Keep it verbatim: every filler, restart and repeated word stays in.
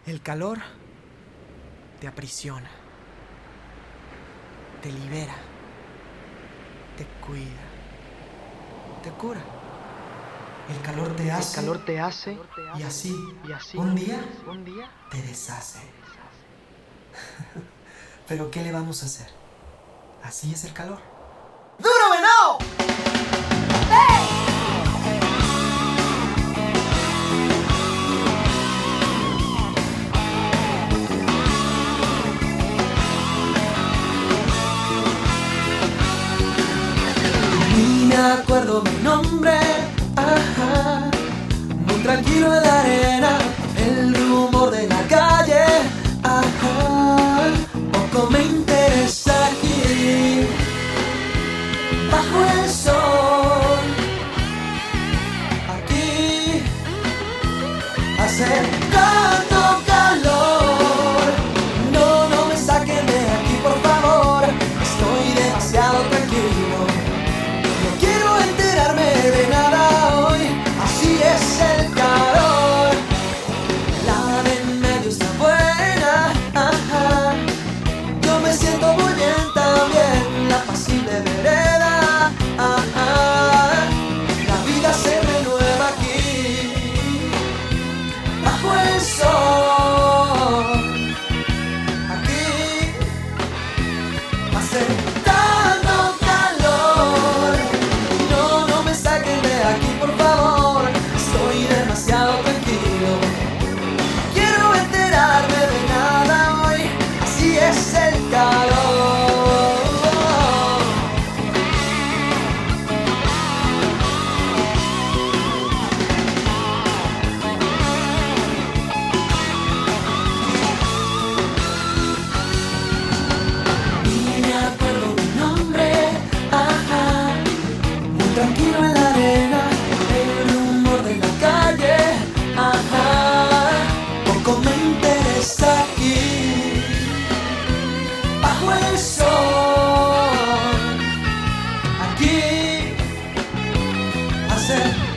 El calor te aprisiona, te libera, te cuida, te cura. El calor te hace, El calor te hace y así, y así un día un día te deshace. Pero ¿qué le vamos a hacer? Así es el calor. ¡Duro, venado! Ni me acuerdo mi nombre, ajá. Muy tranquilo en la arena, el rumor de la calle, ajá. Poco me interesa aquí, bajo el sol, aquí, hace tanto calor. No, no me saquen de aquí, por favor, estoy demasiado tranquilo. No quiero enterarme de nada hoy, así es el calor. La de en medio está buena, ajá. Yo me siento muy bien también, la apacible vereda, ajá. La vida se renueva aquí, bajo el sol, aquí, hace tanto calor. No, no me saquen de aquí, por favor, estoy demasiado tranquilo. No quiero enterarme de nada hoy, así es el calor. Ni me acuerdo mi nombre, ajá. Muy tranquilo en la arena, el rumor de la calle, ajá. Poco me interesa aquí, bajo el sol, aquí, hacer